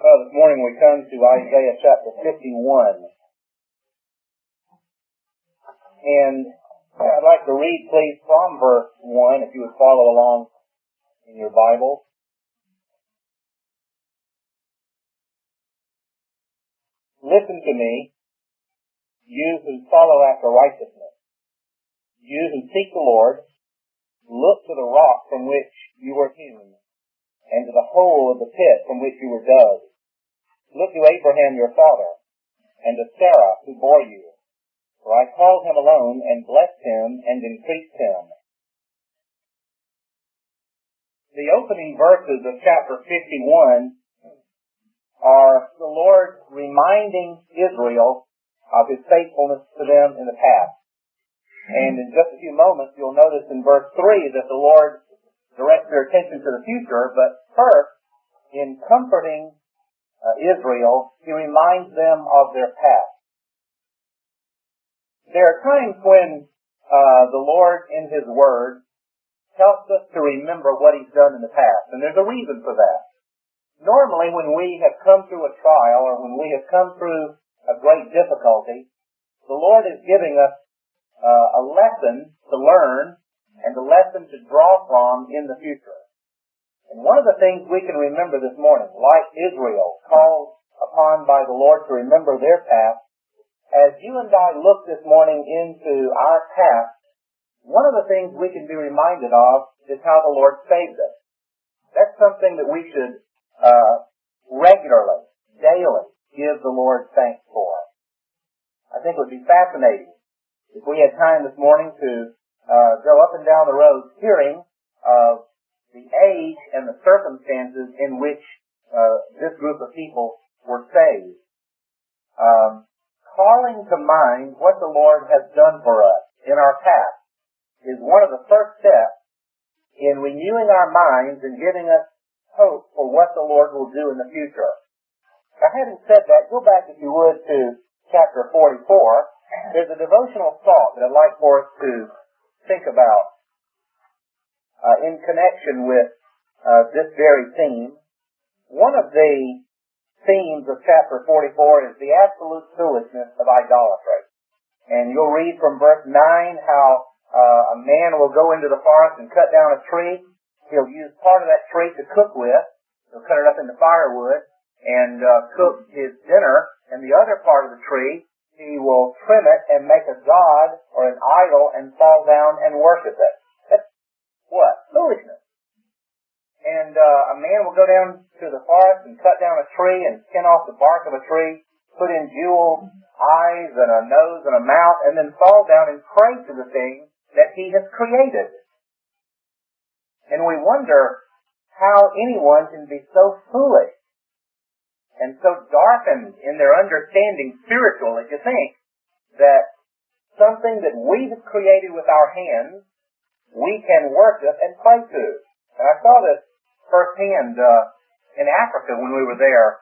Well, this morning we come to Isaiah chapter 51. And I'd like to read, please, from verse 1, if you would follow along in your Bible. Listen to me, you who follow after righteousness. You who seek the Lord, look to the rock from which you were hewn, and to the hole of the pit from which you were dug. Look to Abraham your father, and to Sarah who bore you. For I called him alone, and blessed him, and increased him. The opening verses of chapter 51 are the Lord reminding Israel of His faithfulness to them in the past. And in just a few moments, you'll notice in verse 3 that the Lord directs their attention to the future, but first, in comforting Israel, He reminds them of their past. There are times when the Lord, in His Word, helps us to remember what He's done in the past, and there's a reason for that. Normally, when we have come through a trial, or when we have come through a great difficulty, the Lord is giving us a lesson to learn, and a lesson to draw from in the future. And one of the things we can remember this morning, like Israel, called upon by the Lord to remember their past, as you and I look this morning into our past, one of the things we can be reminded of is how the Lord saved us. That's something that we should regularly, daily, give the Lord thanks for. I think it would be fascinating if we had time this morning to go up and down the road hearing of the age and the circumstances in which this group of people were saved. Calling to mind what the Lord has done for us in our past is one of the first steps in renewing our minds and giving us hope for what the Lord will do in the future. Now, having said that, go back, if you would, to chapter 44. There's a devotional thought that I'd like for us to think about in connection with this very theme. One of the themes of chapter 44 is the absolute foolishness of idolatry. And you'll read from verse 9 how a man will go into the forest and cut down a tree. He'll use part of that tree to cook with. He'll cut it up into firewood and cook his dinner. And the other part of the tree, he will trim it and make a god or an idol and fall down and worship it. That's what? Foolishness. And a man will go down to the forest and cut down a tree and skin off the bark of a tree, put in jewel eyes and a nose and a mouth, and then fall down and pray to the thing that he has created. And we wonder how anyone can be so foolish and so darkened in their understanding spiritually to think that something that we have created with our hands, we can worship and pray to. And I saw this firsthand in Africa when we were there.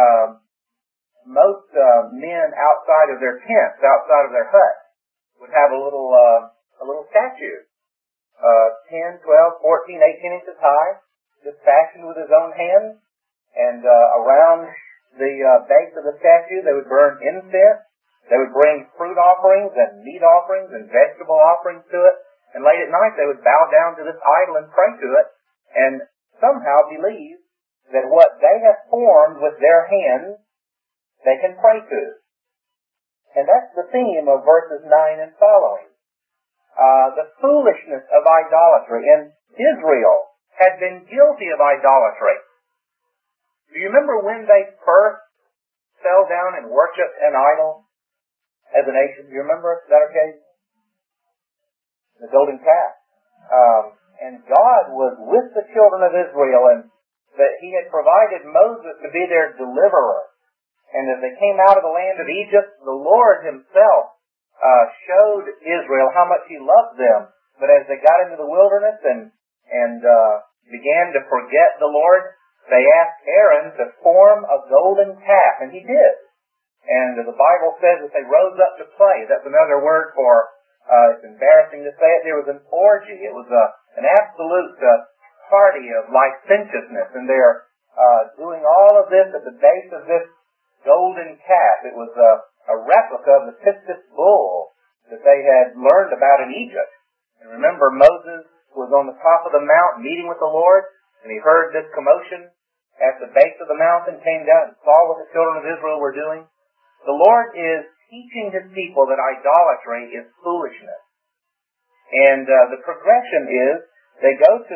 Most men outside of their tents, outside of their huts, would have a little statue, 10, 12, 14, 18 inches high, just fashioned with his own hands. And around the base of the statue, they would burn incense. They would bring fruit offerings and meat offerings and vegetable offerings to it. And late at night, they would bow down to this idol and pray to it, and somehow believe that what they have formed with their hands, they can pray to. And that's the theme of verses 9 and following. The foolishness of idolatry. And Israel had been guilty of idolatry. Do you remember when they first fell down and worshipped an idol as a nation? Do you remember that occasion? The golden calf. And God was with the children of Israel, and that He had provided Moses to be their deliverer. And as they came out of the land of Egypt, the Lord Himself showed Israel how much He loved them. But as they got into the wilderness and began to forget the Lord, they asked Aaron to form a golden calf, and he did. And the Bible says that they rose up to play. That's another word for, it's embarrassing to say it, there was an orgy. It was an absolute party of licentiousness, and their doing all of this at the base of this golden calf. It was a replica of the Pistis bull that they had learned about in Egypt. And remember, Moses was on the top of the mount meeting with the Lord, and he heard this commotion at the base of the mountain, came down and saw what the children of Israel were doing. The Lord is teaching His people that idolatry is foolishness. And the progression is, they go to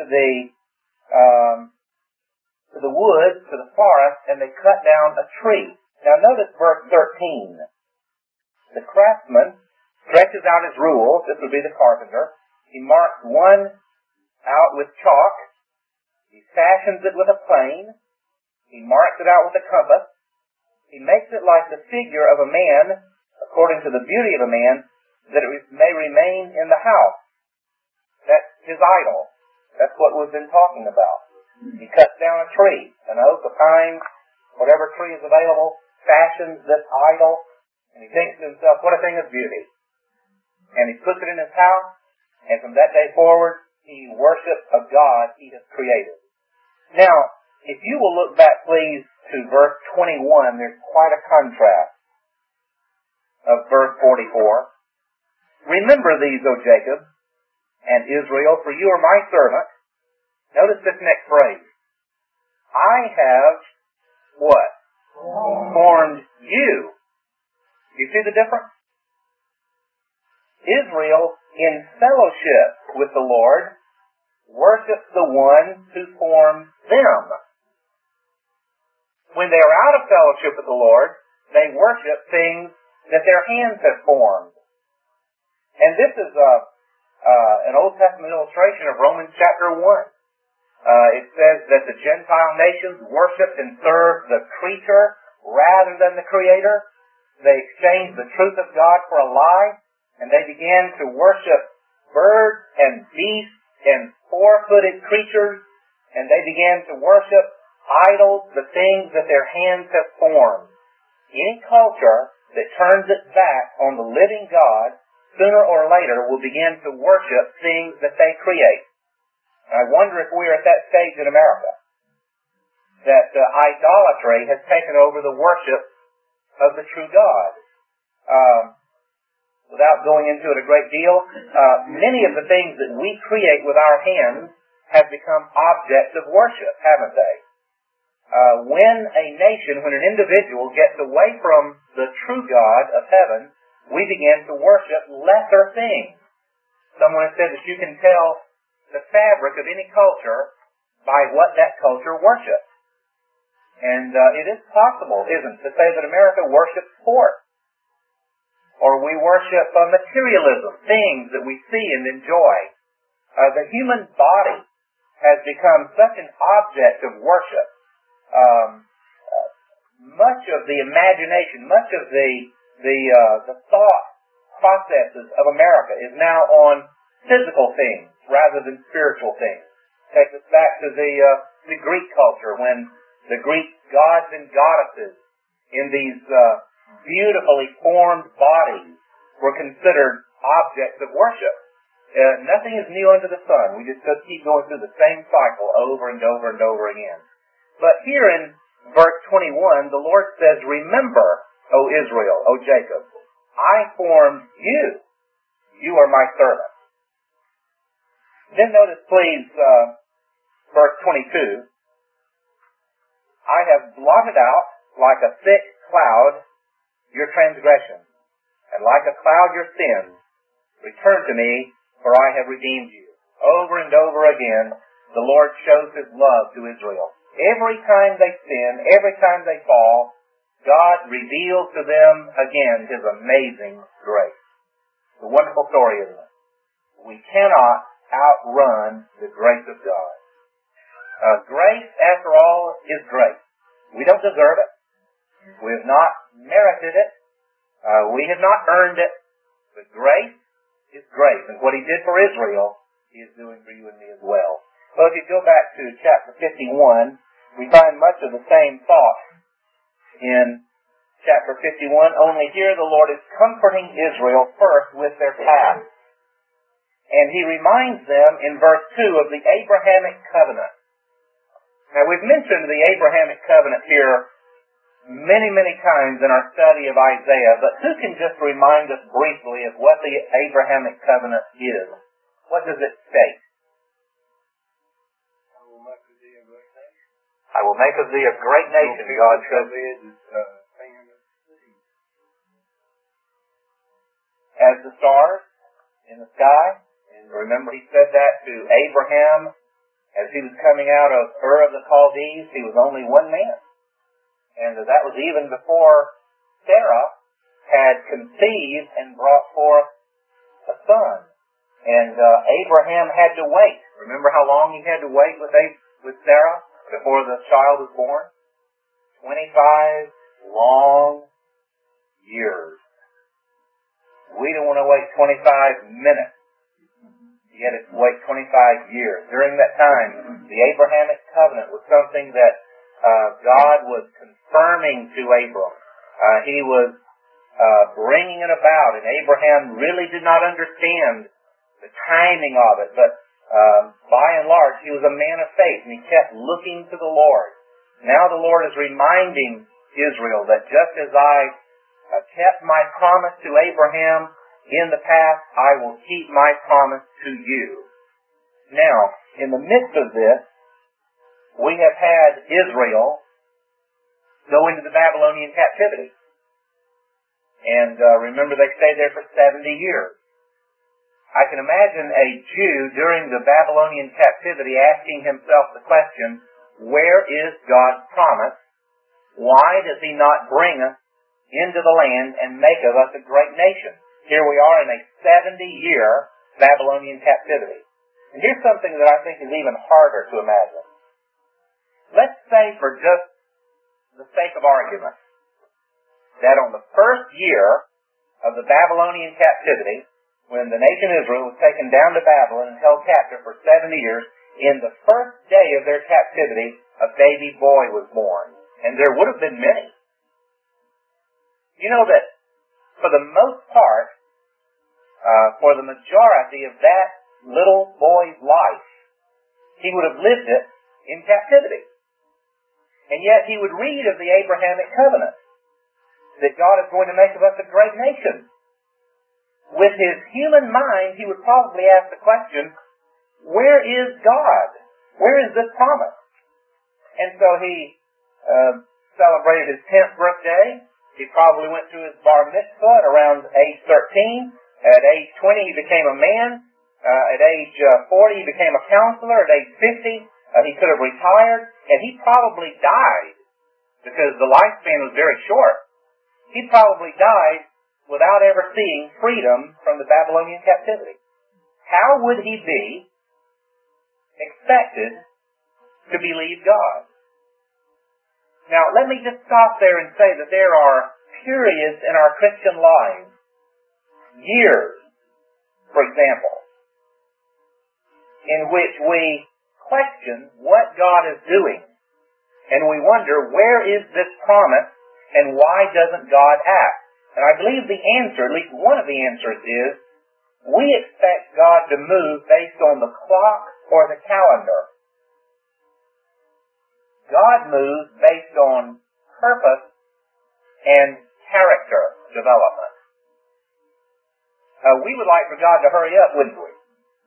the woods, to the forest, and they cut down a tree. Now notice verse 13. The craftsman stretches out his rules. This would be the carpenter. He marks one out with chalk. He fashions it with a plane. He marks it out with a compass. He makes it like the figure of a man, according to the beauty of a man, that it may remain in the house. That's his idol. That's what we've been talking about. He cuts down a tree, an oak, a pine, whatever tree is available, fashions this idol, and he thinks to himself, what a thing of beauty. And he puts it in his house, and from that day forward, he worships a God he has created. Now, if you will look back, please, to verse 21, there's quite a contrast of verse 44. Remember these, O Jacob and Israel, for you are my servant. Notice this next phrase. I have, what? Formed you. Do you see the difference? Israel, in fellowship with the Lord, worships the one who formed them. When they are out of fellowship with the Lord, they worship things that their hands have formed. And this is an Old Testament illustration of Romans chapter 1. It says that the Gentile nations worshiped and served the creature rather than the Creator. They exchanged the truth of God for a lie, and they began to worship birds and beasts and four-footed creatures, and they began to worship idols, the things that their hands have formed. Any culture that turns its back on the living God, sooner or later will begin to worship things that they create. And I wonder if we are at that stage in America, that idolatry has taken over the worship of the true God. Without going into it a great deal, many of the things that we create with our hands have become objects of worship, haven't they? When a nation, when an individual gets away from the true God of heaven, we begin to worship lesser things. Someone has said that you can tell the fabric of any culture by what that culture worships. And it is possible, isn't it, to say that America worships sport. Or we worship materialism, things that we see and enjoy. The human body has become such an object of worship. Much of the imagination, much of the thought processes of America is now on physical things rather than spiritual things. Takes us back to the Greek culture, when the Greek gods and goddesses in these beautifully formed bodies were considered objects of worship. Nothing is new under the sun. We just keep going through the same cycle over and over and over again. But here in verse 21, the Lord says, remember, O Israel, O Jacob, I formed you. You are my servant. Then notice, please, verse 22. I have blotted out like a thick cloud your transgressions, and like a cloud your sins. Return to me, for I have redeemed you. Over and over again, the Lord shows His love to Israel. Every time they sin, every time they fall, God reveals to them again His amazing grace. It's a wonderful story, isn't it? We cannot outrun the grace of God. Grace, after all, is grace. We don't deserve it. We have not merited it. We have not earned it. But grace is grace. And what He did for Israel, He is doing for you and me as well. Well, if you go back to chapter 51, we find much of the same thought in chapter 51, only here the Lord is comforting Israel first with their past. And He reminds them in verse 2 of the Abrahamic covenant. Now, we've mentioned the Abrahamic covenant here many, many times in our study of Isaiah, but who can just remind us briefly of what the Abrahamic covenant is? What does it state? I will make of thee a great nation, God says. As the stars in the sky. And remember, he said that to Abraham as he was coming out of Ur of the Chaldees. He was only one man. And that was even before Sarah had conceived and brought forth a son. And Abraham had to wait. Remember how long he had to wait with Sarah before the child was born? 25 long years. We don't want to wait 25 minutes. You had to wait 25 years. During that time, the Abrahamic covenant was something that God was confirming to Abram. He was bringing it about, and Abraham really did not understand the timing of it, but by and large, he was a man of faith, and he kept looking to the Lord. Now the Lord is reminding Israel that just as I kept my promise to Abraham in the past, I will keep my promise to you. Now, in the midst of this, we have had Israel go into the Babylonian captivity. And remember, they stayed there for 70 years. I can imagine a Jew during the Babylonian captivity asking himself the question, where is God's promise? Why does he not bring us into the land and make of us a great nation? Here we are in a 70-year Babylonian captivity. And here's something that I think is even harder to imagine. Let's say, for just the sake of argument, that on the first year of the Babylonian captivity, when the nation Israel was taken down to Babylon and held captive for 70 years, in the first day of their captivity, a baby boy was born. And there would have been many. You know that for the most part, for the majority of that little boy's life, he would have lived it in captivity. And yet he would read of the Abrahamic covenant, that God is going to make of us a great nation. With his human mind, he would probably ask the question, where is God? Where is this promise? And so he celebrated his 10th birthday. He probably went through his bar mitzvah at around age 13. At age 20, he became a man. At age 40, he became a counselor. At age 50, he could have retired. And he probably died, because the lifespan was very short. He probably died without ever seeing freedom from the Babylonian captivity. How would he be expected to believe God? Now, let me just stop there and say that there are periods in our Christian lives, years, for example, in which we question what God is doing, and we wonder, where is this promise, and why doesn't God act? And I believe the answer, at least one of the answers, is we expect God to move based on the clock or the calendar. God moves based on purpose and character development. We would like for God to hurry up, wouldn't we?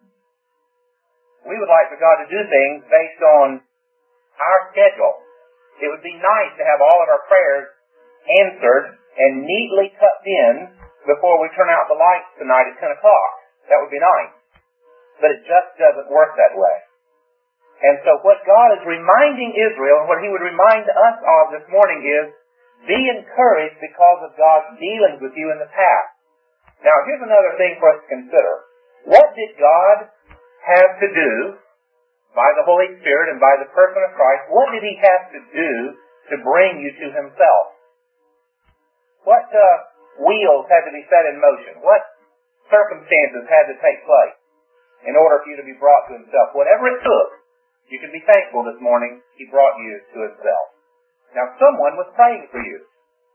We would like for God to do things based on our schedule. It would be nice to have all of our prayers answered and neatly tucked in before we turn out the lights tonight at 10 o'clock. That would be nice. But it just doesn't work that way. And so what God is reminding Israel, and what he would remind us of this morning is, be encouraged because of God's dealings with you in the past. Now, here's another thing for us to consider. What did God have to do by the Holy Spirit and by the person of Christ? What did he have to do to bring you to himself? What wheels had to be set in motion? What circumstances had to take place in order for you to be brought to himself? Whatever it took, you can be thankful this morning he brought you to himself. Now, someone was praying for you.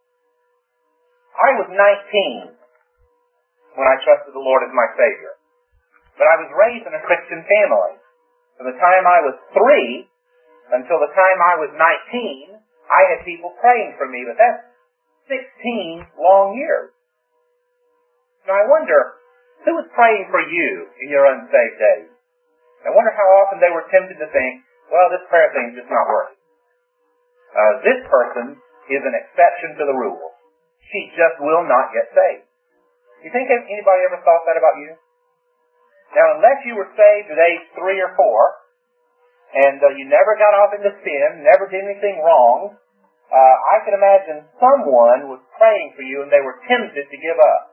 I was 19 when I trusted the Lord as my Savior. But I was raised in a Christian family. From the time I was 3 until the time I was 19, I had people praying for me, but that's 16 long years. Now I wonder, who was praying for you in your unsaved days? I wonder how often they were tempted to think, well, this prayer thing's just not working. This person is an exception to the rule. She just will not get saved. You think anybody ever thought that about you? Now, unless you were saved at age 3 or 4, and you never got off into sin, never did anything wrong, I can imagine someone was praying for you and they were tempted to give up.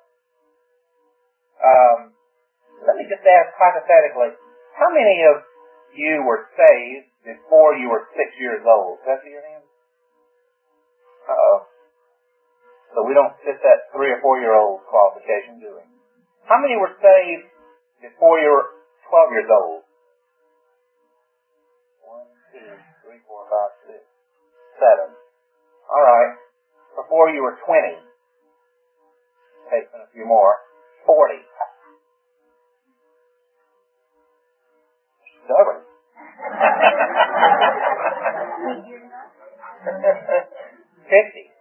Let me just ask hypothetically, how many of you were saved before you were 6 years old? Can I see your hand? Uh-oh. So we don't fit that 3 or 4 year old qualification, do we? How many were saved before you were 12 years old? 1, 2, 3, 4, 5, 6, 7. All right. Before you were 20. Taking a few more. 40. Stubborn. 50.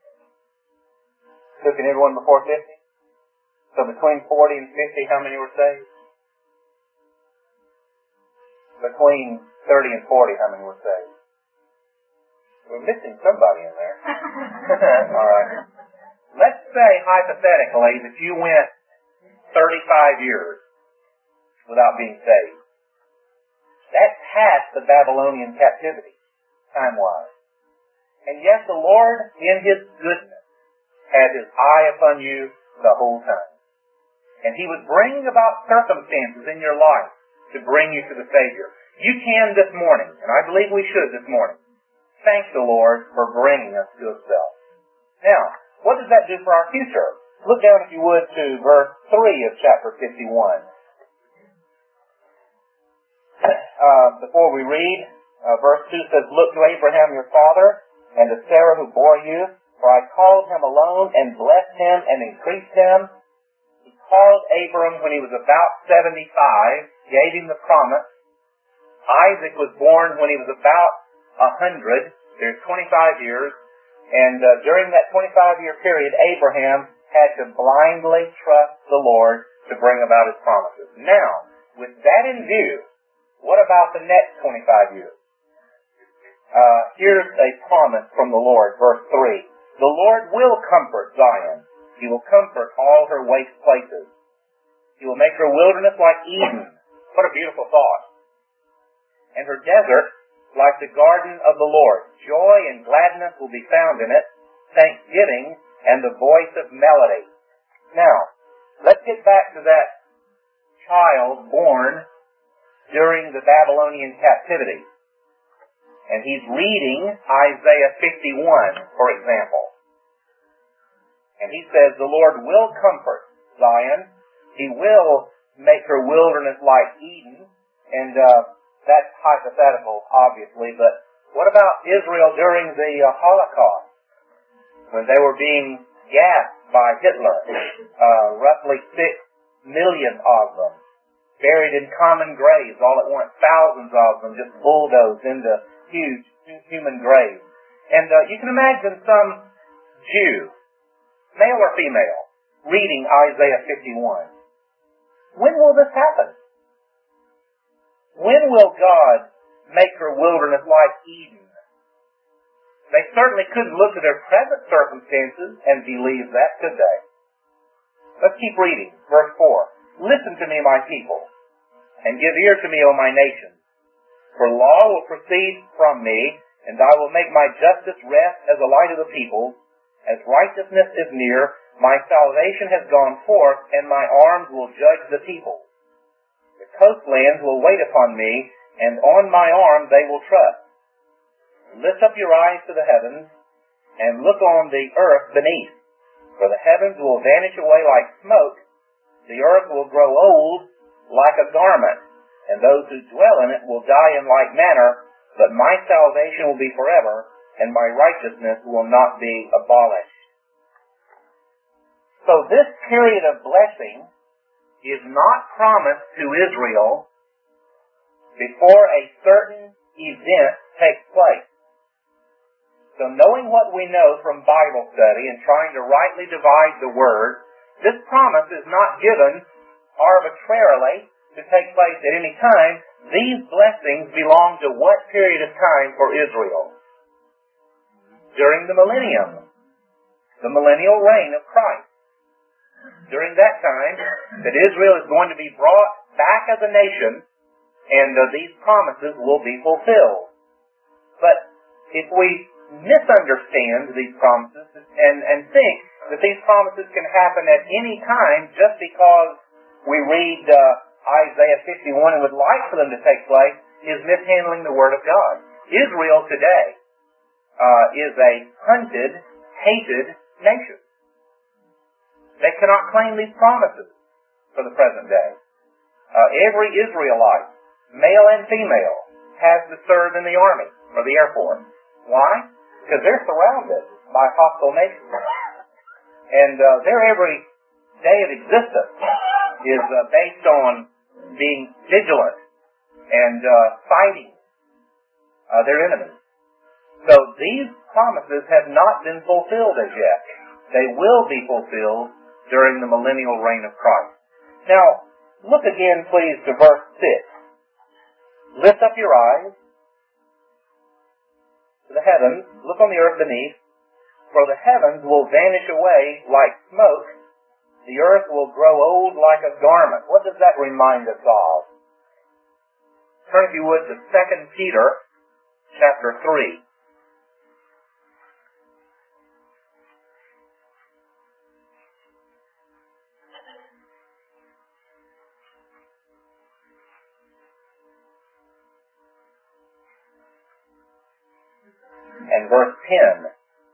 Took anyone before 50? So between 40 and 50, how many were saved? Between 30 and 40, how many were saved? We're missing somebody in there. All right. Let's say, hypothetically, that you went 35 years without being saved. That's half the Babylonian captivity, time-wise. And yet the Lord, in His goodness, had His eye upon you the whole time. And He was bringing about circumstances in your life to bring you to the Savior. You can this morning, and I believe we should this morning, thank the Lord for bringing us to Himself. Now, what does that do for our future? Look down, if you would, to verse 3 of chapter 51. Before we read, verse 2 says, "Look to Abraham your father, and to Sarah who bore you, for I called him alone, and blessed him, and increased him." He called Abram when he was about 75, gave him the promise. Isaac was born when he was about 100. There's 25 years. And during that 25-year period, Abraham had to blindly trust the Lord to bring about His promises. Now, with that in view, what about the next 25 years? Here's a promise from the Lord, verse 3. "The Lord will comfort Zion. He will comfort all her waste places. He will make her wilderness like Eden." What a beautiful thought. "And her desert like the garden of the Lord. Joy and gladness will be found in it, thanksgiving and the voice of melody." Now, let's get back to that child born during the Babylonian captivity. And he's reading Isaiah 51, for example. And he says, "The Lord will comfort Zion. He will make her wilderness like Eden." And that's hypothetical, obviously, but what about Israel during the Holocaust, when they were being gassed by Hitler? Roughly 6 million of them, buried in common graves all at once, thousands of them just bulldozed into huge human graves. And you can imagine some Jew, male or female, reading Isaiah 51. When will this happen? When will God make her wilderness like Eden? They certainly couldn't look at their present circumstances and believe that, could they? Let's keep reading. Verse 4. "Listen to me, my people, and give ear to me, O my nation. For law will proceed from me, and I will make my justice rest as a light of the peoples. As righteousness is near, my salvation has gone forth, and my arms will judge the peoples. The coastlands will wait upon me, and on my arm they will trust. Lift up your eyes to the heavens, and look on the earth beneath. For the heavens will vanish away like smoke, the earth will grow old like a garment, and those who dwell in it will die in like manner, but my salvation will be forever, and my righteousness will not be abolished." So this period of blessing is not promised to Israel before a certain event takes place. So knowing what we know from Bible study and trying to rightly divide the Word, this promise is not given arbitrarily to take place at any time. These blessings belong to what period of time for Israel? During the millennium, the millennial reign of Christ. During that time, that Israel is going to be brought back as a nation, and these promises will be fulfilled. But if we misunderstand these promises and think that these promises can happen at any time just because we read Isaiah 51 and would like for them to take place, is mishandling the Word of God. Israel today is a hunted, hated nation. They cannot claim these promises for the present day. Every Israelite, male and female, has to serve in the army or the Air Force. Why? Because they're surrounded by hostile nations. And their every day of existence is based on being vigilant and fighting their enemies. So these promises have not been fulfilled as yet. They will be fulfilled during the millennial reign of Christ. Now, look again, please, to verse 6. Lift up your eyes to the heavens, look on the earth beneath, for the heavens will vanish away like smoke, the earth will grow old like a garment. What does that remind us of? Turn, if you would, to 2 Peter chapter 3. And verse 10.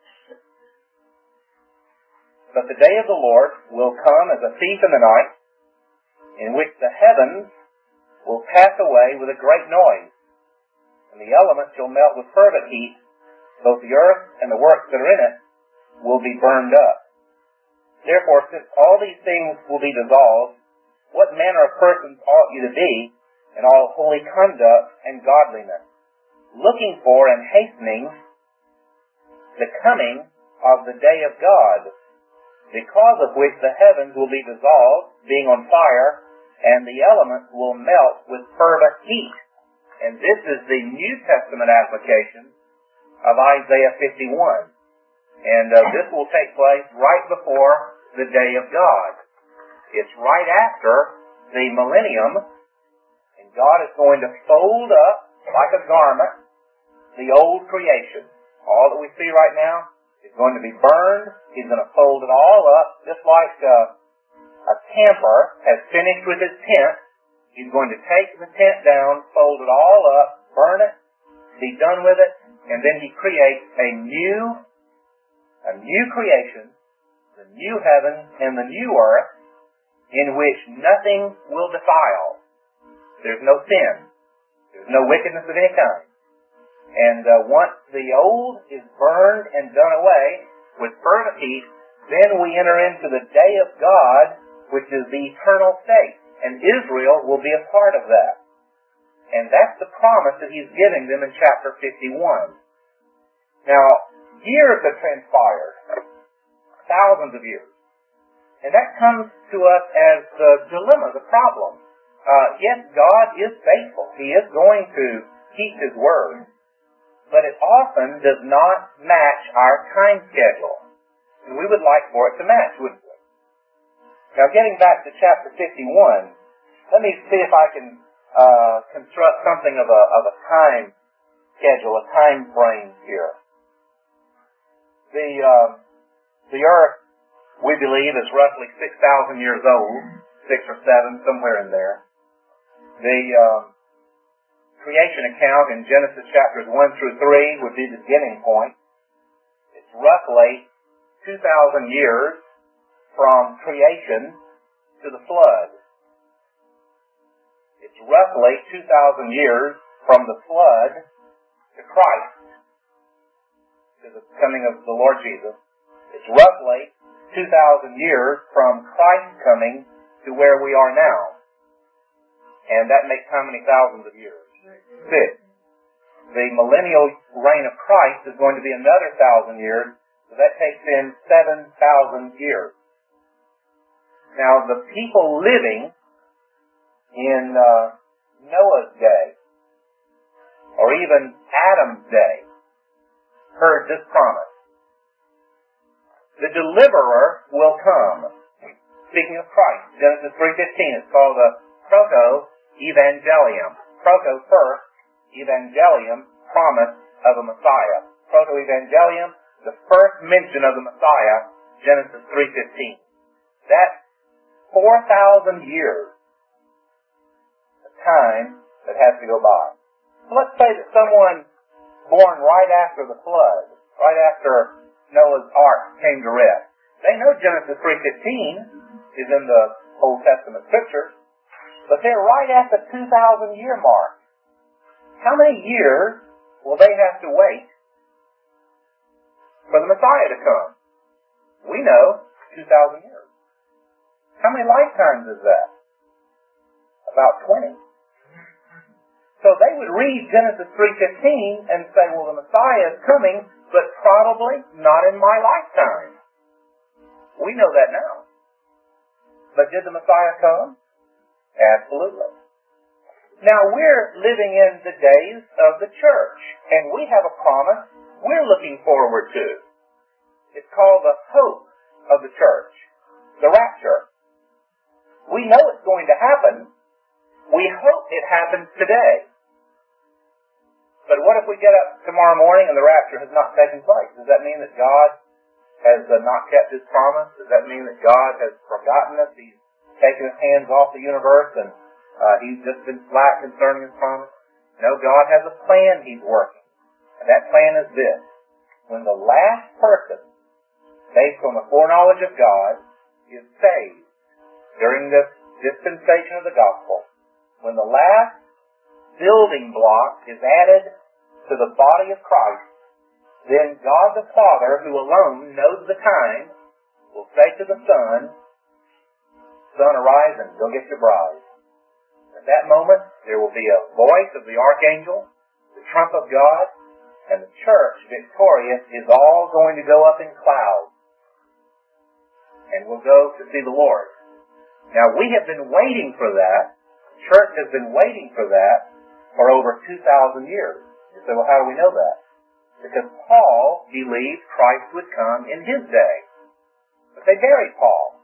But the day of the Lord will come as a thief in the night, in which the heavens will pass away with a great noise, and the elements shall melt with fervent heat, both the earth and the works that are in it will be burned up. Therefore, since all these things will be dissolved, what manner of persons ought you to be in all holy conduct and godliness, looking for and hastening the coming of the day of God, because of which the heavens will be dissolved, being on fire, and the elements will melt with fervent heat. And this is the New Testament application of Isaiah 51. And this will take place right before the day of God. It's right after the millennium, and God is going to fold up, like a garment, the old creation. All that we see right now is going to be burned. He's going to fold it all up, just like a camper has finished with his tent. He's going to take the tent down, fold it all up, burn it, be done with it, and then he creates a new creation, the new heaven and the new earth, in which nothing will defile. There's no sin. There's no wickedness of any kind. And once the old is burned and done away with fervent heat, then we enter into the day of God, which is the eternal state. And Israel will be a part of that. And that's the promise that he's giving them in chapter 51. Now, years have transpired. Thousands of years. And that comes to us as the dilemma, the problem. Yes, God is faithful. He is going to keep his word. But it often does not match our time schedule. And we would like for it to match, wouldn't we? Now, getting back to chapter 51, let me see if I can construct something of a time schedule, a time frame here. The earth, we believe, is roughly 6,000 years old, 6 or 7, somewhere in there. The creation account in Genesis chapters 1 through 3 would be the beginning point. It's roughly 2,000 years from creation to the flood. It's roughly 2,000 years from the flood to Christ, to the coming of the Lord Jesus. It's roughly 2,000 years from Christ's coming to where we are now. And that makes how many thousands of years? 6. The millennial reign of Christ is going to be another 1,000 years, so that takes in 7,000 years. Now, the people living in Noah's day, or even Adam's day, heard this promise. The deliverer will come. Speaking of Christ, Genesis 3:15, it's called the proto-evangelium. Proto first, evangelium, promise of a Messiah. Proto-evangelium, the first mention of the Messiah, Genesis 3:15. That's 4,000 years of time that has to go by. So let's say that someone born right after the flood, right after Noah's Ark came to rest. They know Genesis 3:15 is in the Old Testament Scriptures, but they're right at the 2,000-year mark. How many years will they have to wait for the Messiah to come? We know 2,000 years. How many lifetimes is that? About 20. So they would read Genesis 3:15 and say, well, the Messiah is coming, but probably not in my lifetime. We know that now. But did the Messiah come? Absolutely. Now we're living in the days of the church, and we have a promise we're looking forward to. It's called the hope of the church, the rapture. We know it's going to happen. We hope it happens today. But what if we get up tomorrow morning and the rapture has not taken place? Does that mean that God has not kept His promise? Does that mean that God has forgotten us? He's taken His hands off the universe and He's just been slack concerning His promise? No, God has a plan He's working. And that plan is this. When the last person, based on the foreknowledge of God, is saved during this dispensation of the gospel, when the last building block is added to the body of Christ, then God the Father, who alone knows the time, will say to the Son, Son, arise and go get your bride. At that moment, there will be a voice of the archangel, the trump of God, and the church, victorious, is all going to go up in clouds. And we'll go to see the Lord. Now, we have been waiting for that. The church has been waiting for that for over 2,000 years. You say, well, how do we know that? Because Paul believed Christ would come in his day. But they buried Paul.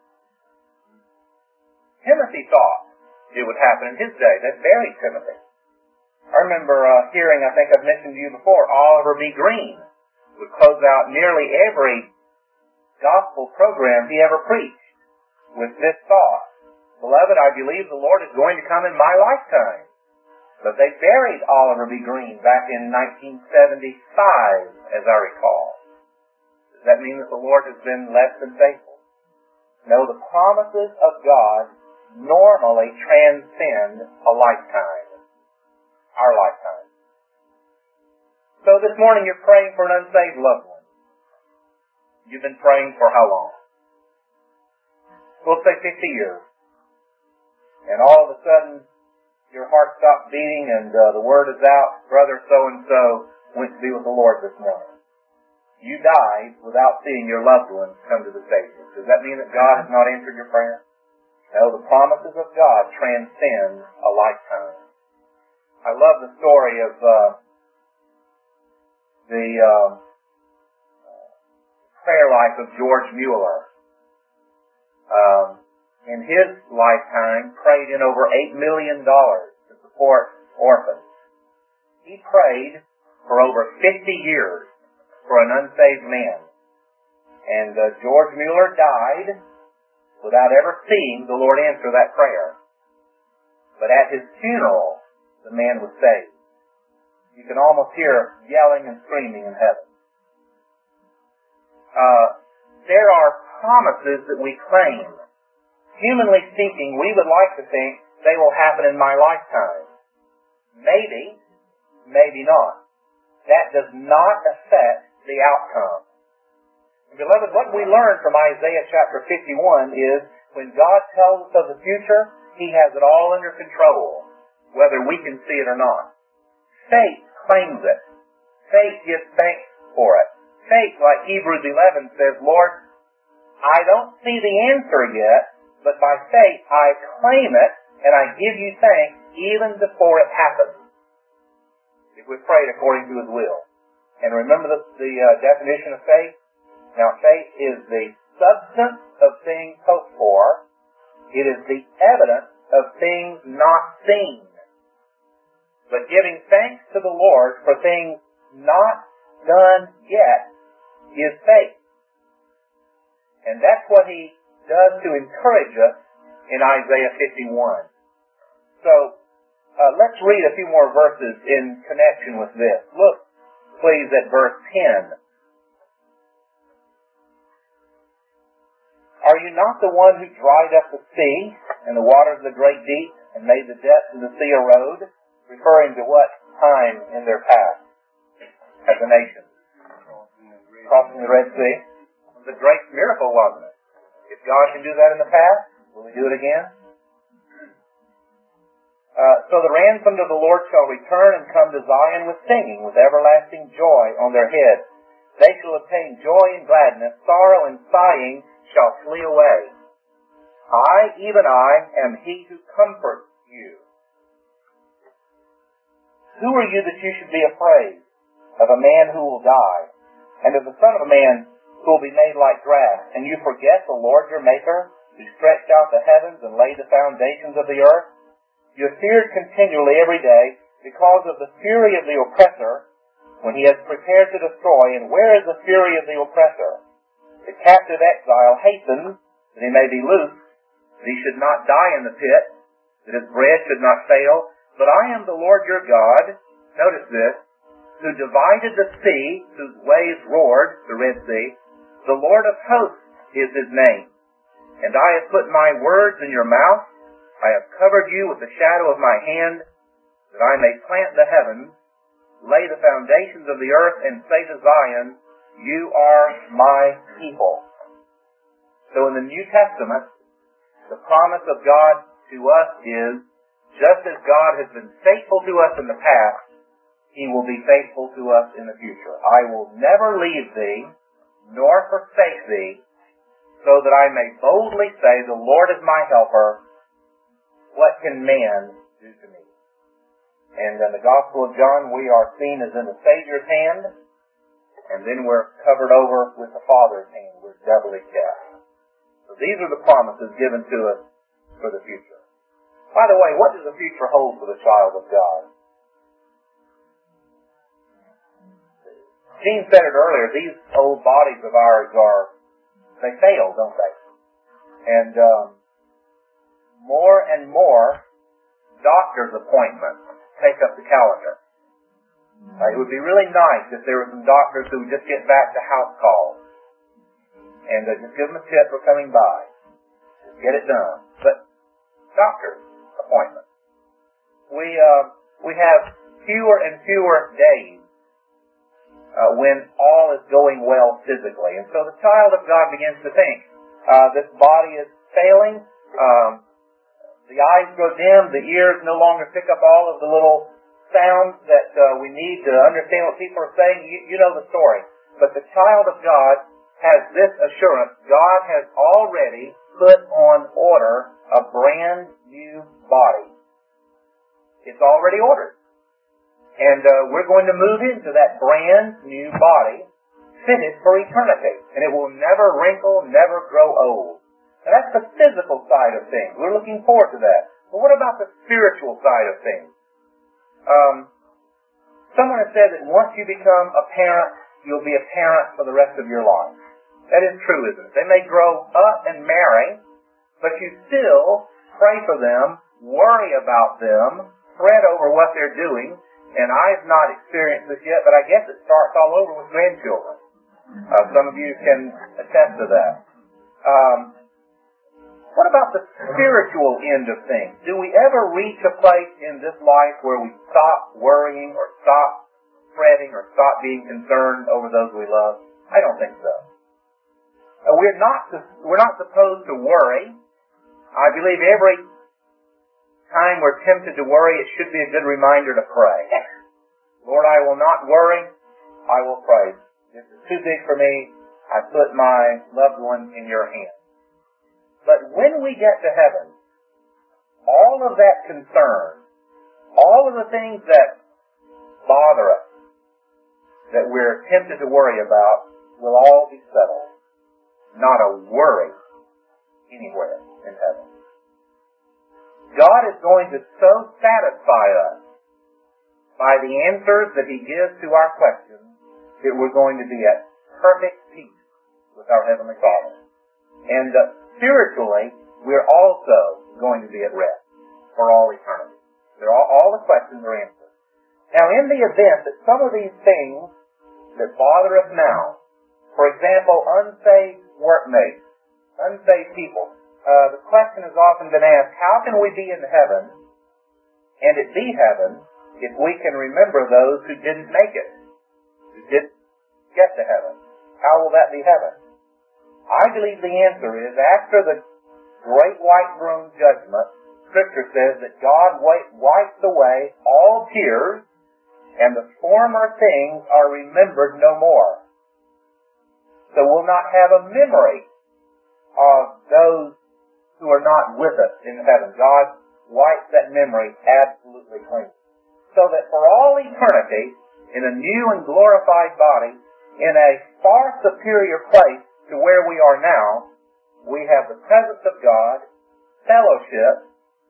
Timothy thought it would happen in his day. They buried Timothy. I remember hearing, I think I've mentioned to you before, Oliver B. Green would close out nearly every gospel program he ever preached with this thought. Beloved, I believe the Lord is going to come in my lifetime. But they buried Oliver B. Green back in 1975, as I recall. Does that mean that the Lord has been less than faithful? No, the promises of God normally transcend a lifetime. Our lifetime. So this morning you're praying for an unsaved loved one. You've been praying for how long? We'll say 50 years. And all of a sudden, your heart stopped beating and the word is out, brother so-and-so went to be with the Lord this morning. You died without seeing your loved ones come to the Savior. Does that mean that God has not answered your prayer? No, the promises of God transcend a lifetime. I love the story of the prayer life of George Mueller. In his lifetime, prayed in over $8 million to support orphans. He prayed for over 50 years for an unsaved man. And George Mueller died without ever seeing the Lord answer that prayer. But at his funeral, the man was saved. You can almost hear yelling and screaming in heaven. There are promises that we claim. Humanly speaking, we would like to think they will happen in my lifetime. Maybe, maybe not. That does not affect the outcome. Beloved, what we learn from Isaiah chapter 51 is when God tells us of the future, He has it all under control, whether we can see it or not. Faith claims it. Faith gives thanks for it. Faith, like Hebrews 11 says, Lord, I don't see the answer yet, but by faith I claim it and I give you thanks even before it happens. If we prayed according to His will. And remember the definition of faith? Now faith is the substance of things hoped for. It is the evidence of things not seen. But giving thanks to the Lord for things not done yet is faith. And that's what He does to encourage us in Isaiah 51. So, let's read a few more verses in connection with this. Look, please, at verse 10. Are you not the one who dried up the sea and the waters of the great deep and made the depths of the sea a road? Referring to what time in their past as a nation? Crossing the Red Sea. It was a great miracle, wasn't it? If God can do that in the past, will He do it again? So the ransomed of the Lord shall return and come to Zion with singing, with everlasting joy on their heads. They shall obtain joy and gladness, sorrow and sighing shall flee away. I, even I, am He who comforts you. Who are you that you should be afraid of a man who will die, and of the son of a man who will be made like grass, and you forget the Lord your Maker, who stretched out the heavens and laid the foundations of the earth? You have feared continually every day because of the fury of the oppressor, when he has prepared to destroy. And where is the fury of the oppressor? The captive exile hastens that he may be loosed, that he should not die in the pit, that his bread should not fail. But I am the Lord your God, notice this, who divided the sea, whose waves roared, the Red Sea. The Lord of hosts is His name. And I have put my words in your mouth. I have covered you with the shadow of my hand, that I may plant the heavens, lay the foundations of the earth, and say to Zion, you are my people. So in the New Testament, the promise of God to us is, just as God has been faithful to us in the past, He will be faithful to us in the future. I will never leave thee, nor forsake thee, so that I may boldly say, the Lord is my helper. What can man do to me? And in the Gospel of John, we are seen as in the Savior's hand, and then we're covered over with the Father's hand. We're doubly kept. So these are the promises given to us for the future. By the way, what does the future hold for the child of God? Gene said it earlier, these old bodies of ours they fail, don't they? And more and more doctor's appointments take up the calendar. It would be really nice if there were some doctors who would just get back to house calls and just give them a tip for coming by. Just get it done. But doctor's appointments. We have fewer and fewer days when all is going well physically. And so the child of God begins to think, this body is failing, the eyes go dim, the ears no longer pick up all of the little sounds that we need to understand what people are saying. You know the story. But the child of God has this assurance. God has already put on order a brand new body. It's already ordered. And we're going to move into that brand new body fitted for eternity. And it will never wrinkle, never grow old. And that's the physical side of things. We're looking forward to that. But what about the spiritual side of things? Someone has said that once you become a parent, you'll be a parent for the rest of your life. That is true, isn't it? They may grow up and marry, but you still pray for them, worry about them, fret over what they're doing. And I've not experienced this yet, but I guess it starts all over with grandchildren. Some of you can attest to that. What about the spiritual end of things? Do we ever reach a place in this life where we stop worrying or stop fretting or stop being concerned over those we love? I don't think so. We're not supposed to worry. I believe every time we're tempted to worry, it should be a good reminder to pray. Lord, I will not worry. I will pray. This is too big for me. I put my loved one in your hands. But when we get to heaven, all of that concern, all of the things that bother us, that we're tempted to worry about, will all be settled. Not a worry anywhere in heaven. God is going to so satisfy us by the answers that He gives to our questions that we're going to be at perfect peace with our Heavenly Father. And spiritually, we're also going to be at rest for all eternity. All the questions are answered. Now, in the event that some of these things that bother us now, for example, unsaved workmates, unsaved people, the question has often been asked, how can we be in heaven and it be heaven if we can remember those who didn't make it, who didn't get to heaven? How will that be heaven? I believe the answer is after the great white throne judgment, Scripture says that God wipes away all tears and the former things are remembered no more. So we'll not have a memory of those who are not with us in heaven. God wipes that memory absolutely clean. So that for all eternity, in a new and glorified body, in a far superior place to where we are now, we have the presence of God, fellowship,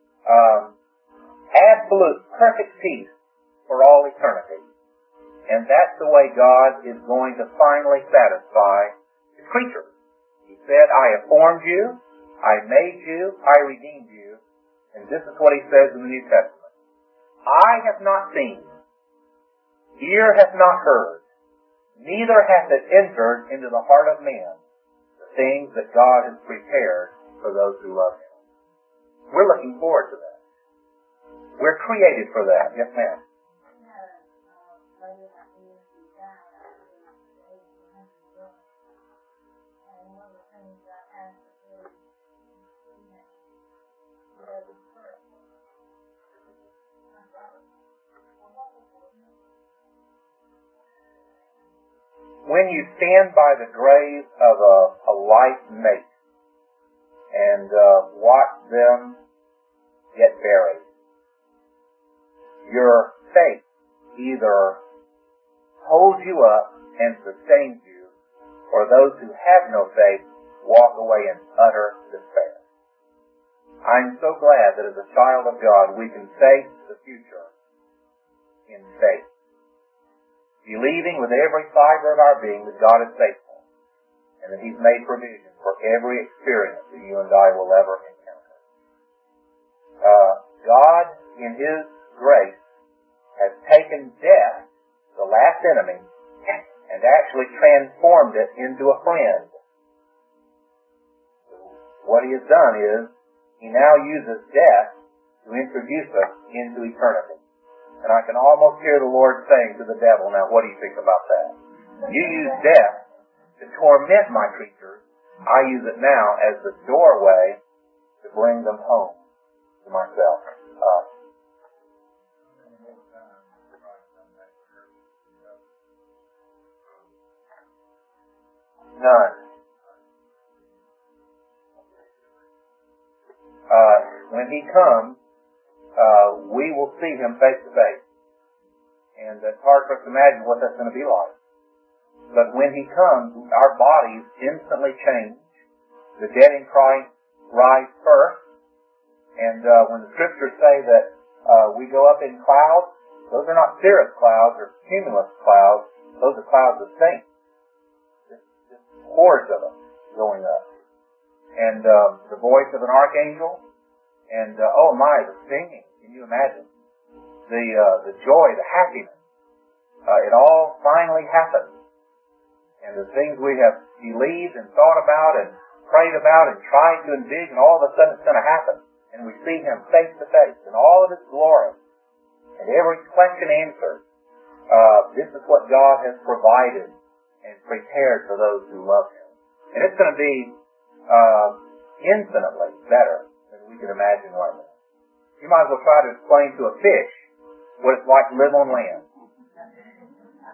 absolute perfect peace for all eternity. And that's the way God is going to finally satisfy His creatures. He said, I have formed you, I made you, I redeemed you. And this is what He says in the New Testament. Eye hath not seen, ear hath not heard, neither hath it entered into the heart of man the things that God has prepared for those who love Him. We're looking forward to that. We're created for that. Yes, ma'am. When you stand by the grave of a life mate and watch them get buried, your faith either holds you up and sustains you, or those who have no faith walk away in utter despair. I'm so glad that as a child of God we can face the future in faith, believing with every fiber of our being that God is faithful and that He's made provision for every experience that you and I will ever encounter. God, in His grace, has taken death, the last enemy, and actually transformed it into a friend. What He has done is, He now uses death to introduce us into eternity. And I can almost hear the Lord saying to the devil, now what do you think about that? You use death to torment my creatures. I use it now as the doorway to bring them home to myself. None. When He comes, we will see Him face to face. And it's hard for us to imagine what that's going to be like. But when He comes, our bodies instantly change. The dead in Christ rise first. And when the Scriptures say that we go up in clouds, those are not cirrus clouds or cumulus clouds. Those are clouds of saints. Just hordes of them going up. And the voice of an archangel. And, oh my, the singing. Can you imagine? The joy, the happiness. It all finally happens. And the things we have believed and thought about and prayed about and tried to envision, all of a sudden it's going to happen. And we see Him face to face in all of His glory. And every question answered. This is what God has provided and prepared for those who love Him. And it's going to be infinitely better than we can imagine right now. You might as well try to explain to a fish what it's like to live on land.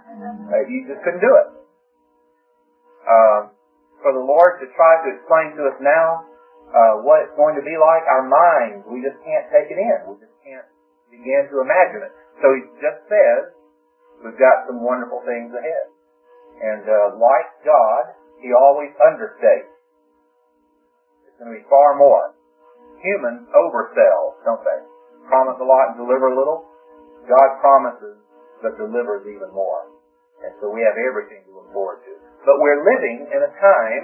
You just couldn't do it. For the Lord to try to explain to us now what it's going to be like, our minds, we just can't take it in. We just can't begin to imagine it. So He just says, we've got some wonderful things ahead. And like God, He always understates. It's going to be far more. Humans oversell, don't they? Promise a lot and deliver a little. God promises but delivers even more. And so we have everything to look forward to. But we're living in a time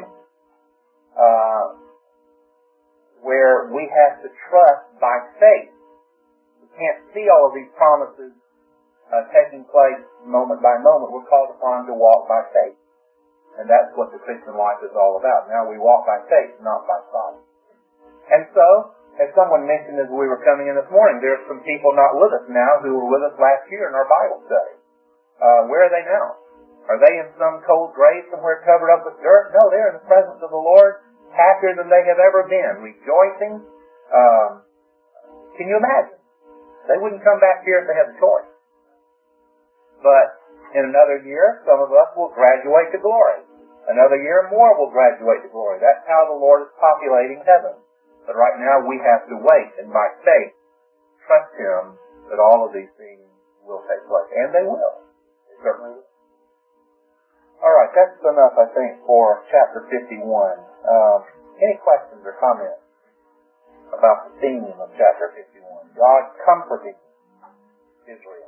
where we have to trust by faith. We can't see all of these promises taking place moment by moment. We're called upon to walk by faith. And that's what the Christian life is all about. Now we walk by faith, not by sight. And so, as someone mentioned as we were coming in this morning, there's some people not with us now who were with us last year in our Bible study. Where are they now? Are they in some cold grave somewhere covered up with dirt? No, they're in the presence of the Lord, happier than they have ever been, rejoicing. Can you imagine? They wouldn't come back here if they had the choice. But in another year, some of us will graduate to glory. Another year, more will graduate to glory. That's how the Lord is populating heaven. But right now, we have to wait and by faith trust Him that all of these things will take place. And they will. They certainly will. All right, that's enough, I think, for chapter 51. Any questions or comments about the theme of chapter 51? God comforting Israel.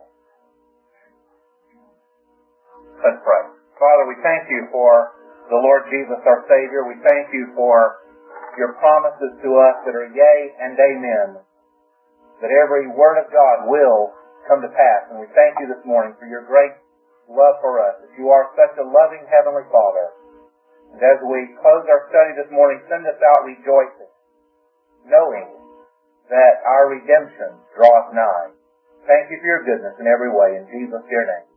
Let's pray. Father, we thank You for the Lord Jesus, our Savior. We thank You for Your promises to us that are yea and amen, that every word of God will come to pass. And we thank You this morning for Your great love for us, that You are such a loving Heavenly Father. And as we close our study this morning, send us out rejoicing, knowing that our redemption draweth nigh. Thank You for Your goodness in every way. In Jesus' dear name.